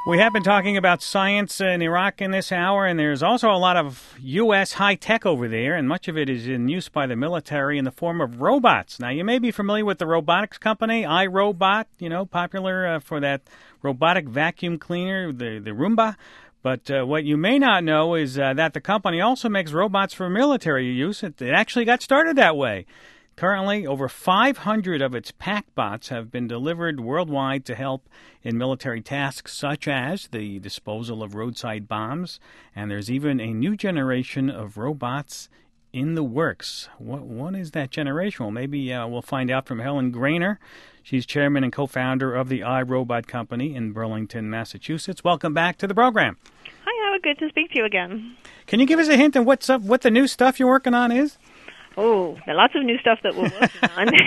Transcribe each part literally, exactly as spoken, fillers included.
We have been talking about science in Iraq in this hour, and there's also a lot of U S high-tech over there, and much of it is in use by the military in the form of robots. Now, you may be familiar with the robotics company, iRobot, you know, popular uh, for that robotic vacuum cleaner, the, the Roomba. But uh, what you may not know is uh, that the company also makes robots for military use. It, it actually got started that way. Currently, over five hundred of its PackBots have been delivered worldwide to help in military tasks such as the disposal of roadside bombs, and there's even a new generation of robots in the works. What, what is that generation? Well, maybe uh, we'll find out from Helen Grainer. She's chairman and co-founder of the iRobot Company in Burlington, Massachusetts. Welcome back to the program. Hi, Howard. Good to speak to you again. Can you give us a hint on what's up, what the new stuff you're working on is? Oh, there are lots of new stuff that we're working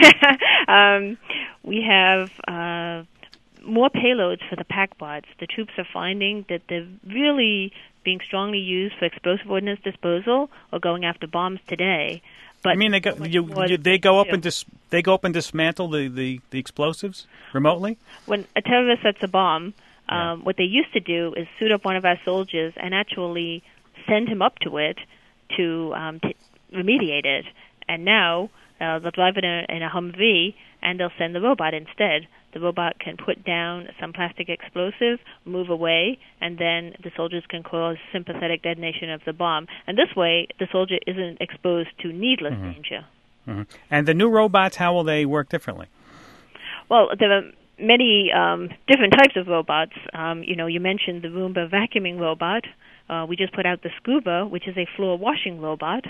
on. um, we have uh, more payloads for the PackBots. The troops are finding that they're really being strongly used for explosive ordnance disposal or going after bombs today. But I mean, they go, you, you, they go up and dis, they go up and dismantle the, the, the explosives remotely? When a terrorist sets a bomb, um, yeah. what they used to do is suit up one of our soldiers and actually send him up to it to um, t- remediate it. And now uh, they'll drive it in a, in a Humvee and they'll send the robot instead. The robot can put down some plastic explosive, move away, and then the soldiers can cause sympathetic detonation of the bomb. And this way, the soldier isn't exposed to needless mm-hmm. danger. Mm-hmm. And the new robots, how will they work differently? Well, there are many um, different types of robots. Um, you know, you mentioned the Roomba vacuuming robot. Uh, we just put out the Scuba, which is a floor washing robot.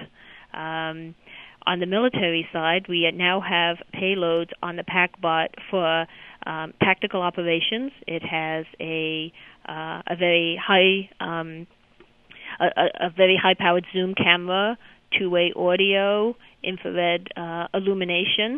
Um, on the military side, we now have payloads on the PackBot for um, tactical operations. It has a uh, a very high um, a, a very high powered zoom camera, two way audio, infrared uh, illumination.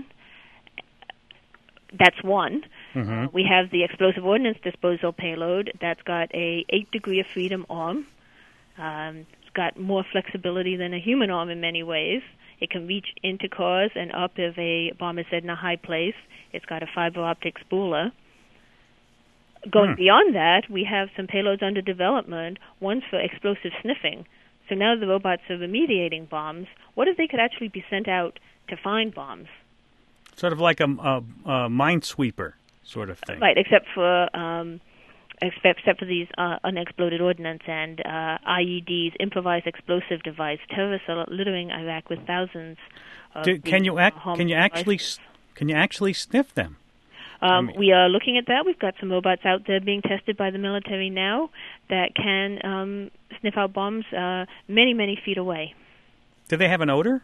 That's one. Mm-hmm. We have the explosive ordnance disposal payload that's got a eight degree of freedom arm. Um, it's got more flexibility than a human arm in many ways. It can reach into cars and up if a bomb is set in a high place. It's got a fiber optic spooler. Going hmm. beyond that, we have some payloads under development. One's for explosive sniffing. So now the robots are remediating bombs. What if they could actually be sent out to find bombs? Sort of like a, a, a minesweeper sort of thing. Right, except for um, except, except for these uh, unexploded ordnance and uh, I E Ds, improvised explosive device. Terrorists are littering Iraq with thousands. Of Do, can these, you ac- uh, can you actually can you actually sniff them? Um, I mean, we are looking at that. We've got some robots out there being tested by the military now that can um, sniff out bombs uh, many, many feet away. Do they have an odor?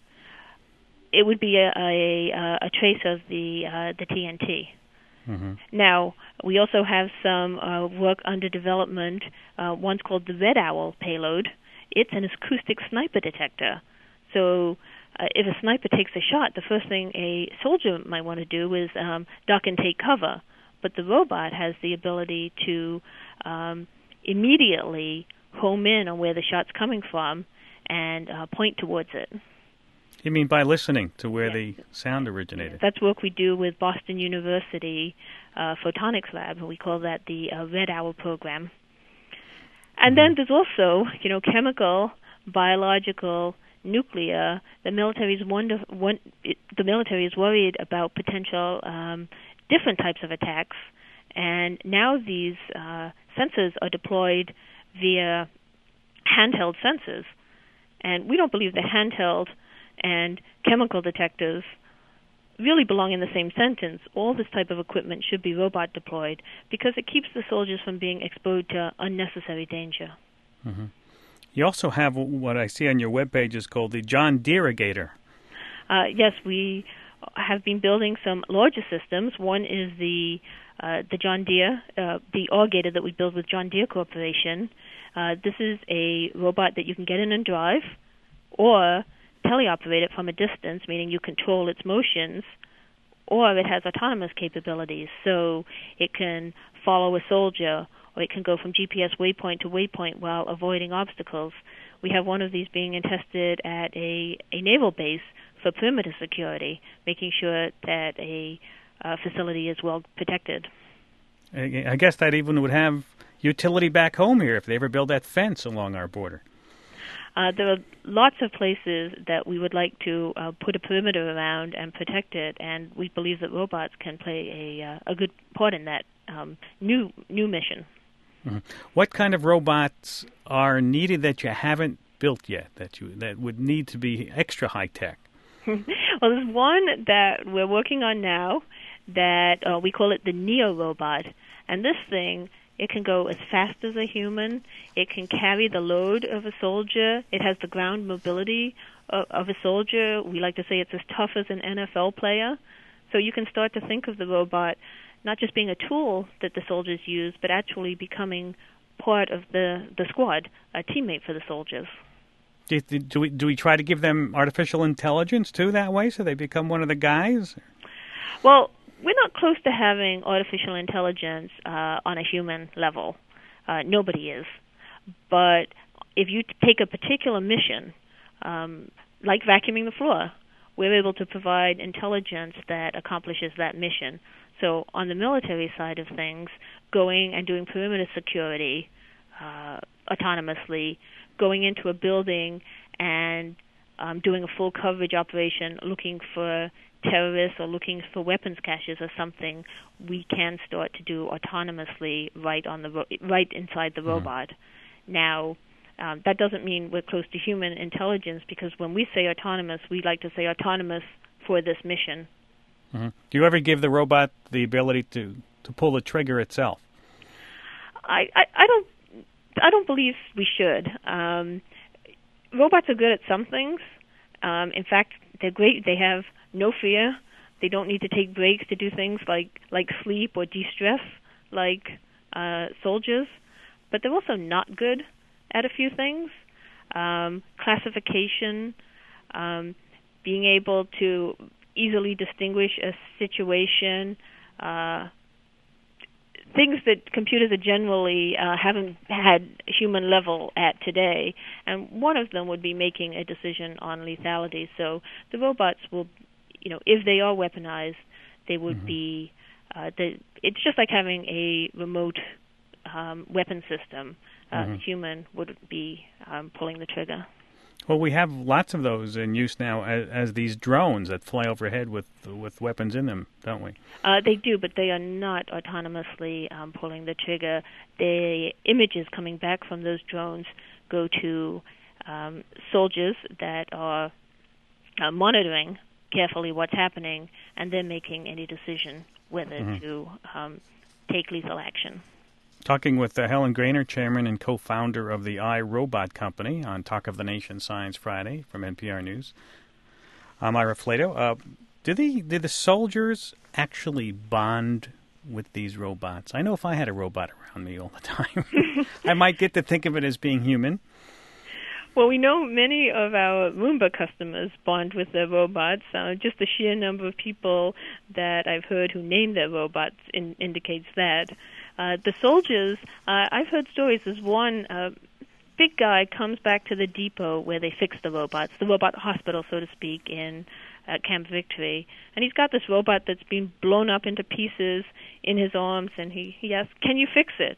It would be a a, a trace of the uh, the T N T. Mm-hmm. Now, we also have some uh, work under development. Uh, one's called the Red Owl payload. It's an acoustic sniper detector. So uh, if a sniper takes a shot, the first thing a soldier might want to do is um, duck and take cover. But the robot has the ability to um, immediately home in on where the shot's coming from and uh, point towards it. You mean by listening to where Yes. the sound originated? That's work we do with Boston University uh, Photonics Lab, and we call that the uh, Red Owl program. And Mm-hmm. then there's also, you know, chemical, biological, nuclear. The military is wonder, one, it, the military is worried about potential um, different types of attacks, and now these uh, sensors are deployed via handheld sensors. And we don't believe that handheld and chemical detectors really belong in the same sentence. All this type of equipment should be robot deployed because it keeps the soldiers from being exposed to unnecessary danger. Mm-hmm. You also have what I see on your webpage is called the John Deeregator. Uh, yes, we have been building some larger systems. One is the uh, the John Deere, uh, the Augator that we build with John Deere Corporation. Uh, this is a robot that you can get in and drive, or teleoperate it from a distance, meaning you control its motions, or it has autonomous capabilities. So it can follow a soldier, or it can go from G P S waypoint to waypoint while avoiding obstacles. We have one of these being tested at a, a naval base for perimeter security, making sure that a uh, facility is well protected. I guess that even would have utility back home here if they ever build that fence along our border. Uh, there are lots of places that we would like to uh, put a perimeter around and protect it, and we believe that robots can play a, uh, a good part in that um, new new mission. Mm-hmm. What kind of robots are needed that you haven't built yet, that you that would need to be extra high-tech? Well, there's one that we're working on now that uh, we call it the Neo robot, and this thing, it can go as fast as a human. It can carry the load of a soldier. It has the ground mobility of, of a soldier. We like to say it's as tough as an N F L player. So you can start to think of the robot not just being a tool that the soldiers use, but actually becoming part of the, the squad, a teammate for the soldiers. Do, do we do we try to give them artificial intelligence, too, that way, so they become one of the guys? Well, we're not close to having artificial intelligence uh, on a human level. Uh, nobody is. But if you take a particular mission, um, like vacuuming the floor, we're able to provide intelligence that accomplishes that mission. So on the military side of things, going and doing perimeter security uh, autonomously, going into a building and um, doing a full coverage operation, looking for terrorists or looking for weapons caches or something, we can start to do autonomously right on the ro- right inside the mm-hmm. robot. Now, um, that doesn't mean we're close to human intelligence, because when we say autonomous, we like to say autonomous for this mission. Mm-hmm. Do you ever give the robot the ability to, to pull the trigger itself? I, I, I don't I don't believe we should. Um, robots are good at some things. Um, in fact, they're great. They have no fear. They don't need to take breaks to do things like, like sleep or de-stress like uh, soldiers. But they're also not good at a few things. Um, classification, um, being able to easily distinguish a situation, uh, things that computers are generally uh, haven't had human level at today. And one of them would be making a decision on lethality. So the robots will, you know, if they are weaponized, they would mm-hmm. be, uh, the, it's just like having a remote um, weapon system. Uh, mm-hmm. Human would be um, pulling the trigger. Well, we have lots of those in use now as, as these drones that fly overhead with with weapons in them, don't we? Uh, they do, but they are not autonomously um, pulling the trigger. The images coming back from those drones go to um, soldiers that are uh, monitoring carefully what's happening, and then making any decision whether mm-hmm. to um, take lethal action. Talking with uh, Helen Grainer, chairman and co-founder of the iRobot Company on Talk of the Nation Science Friday from N P R News. I'm Ira Flato. Uh, do the did the soldiers actually bond with these robots? I know if I had a robot around me all the time, I might get to think of it as being human. Well, we know many of our Roomba customers bond with their robots. Uh, just the sheer number of people that I've heard who name their robots in, indicates that. Uh, the soldiers, uh, I've heard stories. There's one uh, big guy comes back to the depot where they fix the robots, the robot hospital, so to speak, in uh, Camp Victory. And he's got this robot that's been blown up into pieces in his arms, and he, he asks, can you fix it?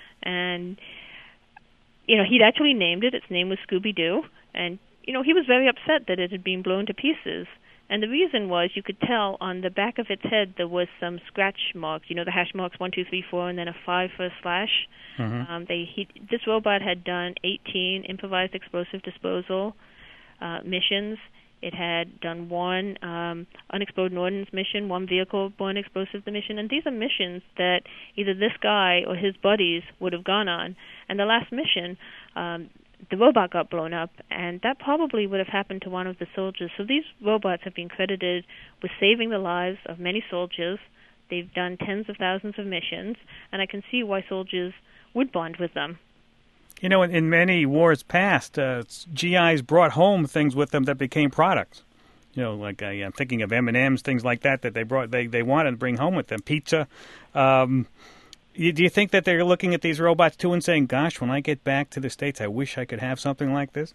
And, you know, he'd actually named it. Its name was Scooby-Doo. And, you know, he was very upset that it had been blown to pieces. And the reason was, you could tell on the back of its head there was some scratch marks, you know, the hash marks one, two, three, four, and then a five for a slash. Mm-hmm. Um, they he, this robot had done eighteen improvised explosive disposal uh, missions. It had done one um, unexploded ordnance mission, one vehicle-borne explosive mission, and these are missions that either this guy or his buddies would have gone on. And the last mission, um, the robot got blown up, and that probably would have happened to one of the soldiers. So these robots have been credited with saving the lives of many soldiers. They've done tens of thousands of missions, and I can see why soldiers would bond with them. You know, in, in many wars past, uh, G Is brought home things with them that became products. You know, like uh, I'm thinking of M and M's, things like that that they brought, they they wanted to bring home with them. Pizza. Um, you, do you think that they're looking at these robots too and saying, "Gosh, when I get back to the States, I wish I could have something like this"?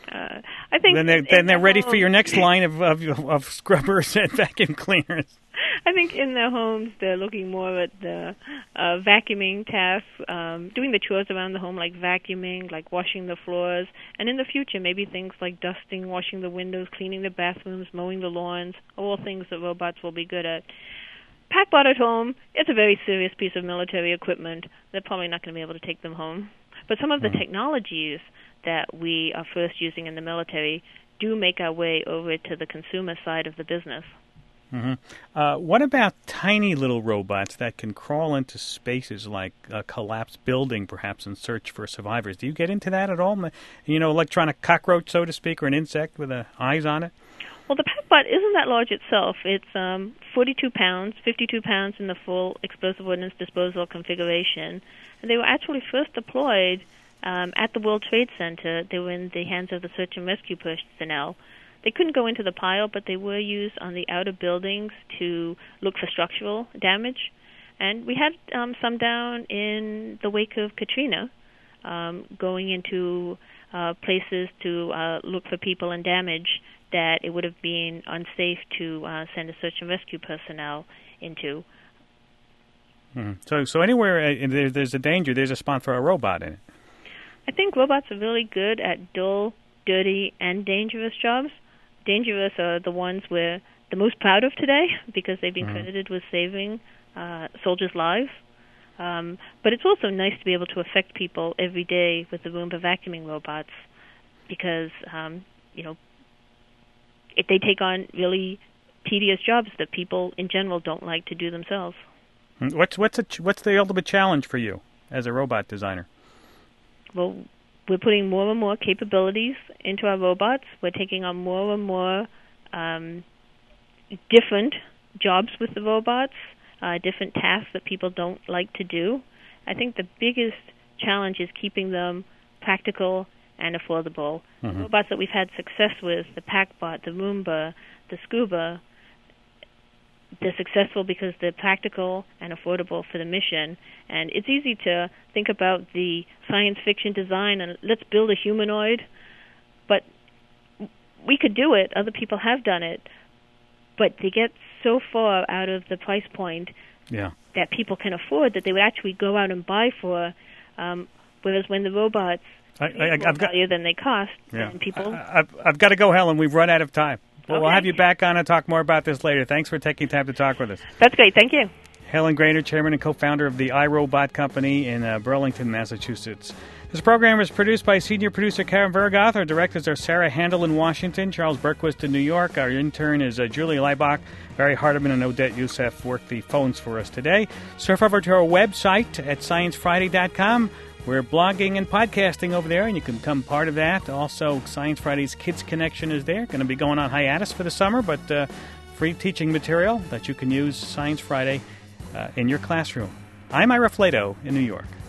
Uh, I think then they're, in, then in they're the ready home, for your next line of, of of scrubbers and vacuum cleaners. I think in their homes they're looking more at the uh, vacuuming tasks, um, doing the chores around the home like vacuuming, like washing the floors, and in the future maybe things like dusting, washing the windows, cleaning the bathrooms, mowing the lawns, all things that robots will be good at. PackBot at home, it's a very serious piece of military equipment. They're probably not going to be able to take them home. But some of the mm. technologies that we are first using in the military do make our way over to the consumer side of the business. Mm-hmm. Uh, what about tiny little robots that can crawl into spaces like a collapsed building, perhaps, and search for survivors? Do you get into that at all? You know, electronic cockroach, so to speak, or an insect with uh, eyes on it? Well, the PackBot isn't that large itself. It's um, forty-two pounds, fifty-two pounds in the full explosive ordnance disposal configuration. And they were actually first deployed um, at the World Trade Center. They were in the hands of the search and rescue personnel. They couldn't go into the pile, but they were used on the outer buildings to look for structural damage. And we had um, some down in the wake of Katrina, um, going into uh, places to uh, look for people and damage that it would have been unsafe to uh, send a search and rescue personnel into. Mm-hmm. So, so anywhere uh, there, there's a danger, there's a spot for a robot in it. I think robots are really good at dull, dirty, and dangerous jobs. Dangerous are the ones we're the most proud of today because they've been mm-hmm. credited with saving uh, soldiers' lives. Um, but it's also nice to be able to affect people every day with the Roomba vacuuming robots because, um, you know, if they take on really tedious jobs that people in general don't like to do themselves. What's what's a, what's the ultimate challenge for you as a robot designer? Well, we're putting more and more capabilities into our robots. We're taking on more and more um, different jobs with the robots, uh, different tasks that people don't like to do. I think the biggest challenge is keeping them practical and affordable. Mm-hmm. The robots that we've had success with, the PackBot, the Roomba, the Scuba, they're successful because they're practical and affordable for the mission. And it's easy to think about the science fiction design and let's build a humanoid. But we could do it. Other people have done it. But they get so far out of the price point yeah. that people can afford that they would actually go out and buy for. Um, whereas when the robots I, I, more I've value got, than they cost, yeah. and people... I, I've, I've got to go, Helen. We've run out of time. Well, okay. We'll have you back on and talk more about this later. Thanks for taking time to talk with us. That's great. Thank you. Helen Grainer, chairman and co-founder of the iRobot Company in uh, Burlington, Massachusetts. This program is produced by senior producer Karen Vergoth. Our directors are Sarah Handel in Washington, Charles Berquist in New York. Our intern is uh, Julie Leibach. Barry Hardiman and Odette Youssef worked the phones for us today. Surf over to our website at science friday dot com. We're blogging and podcasting over there, and you can become part of that. Also, Science Friday's Kids Connection is there. Going to be going on hiatus for the summer, but uh, free teaching material that you can use Science Friday uh, in your classroom. I'm Ira Flato in New York.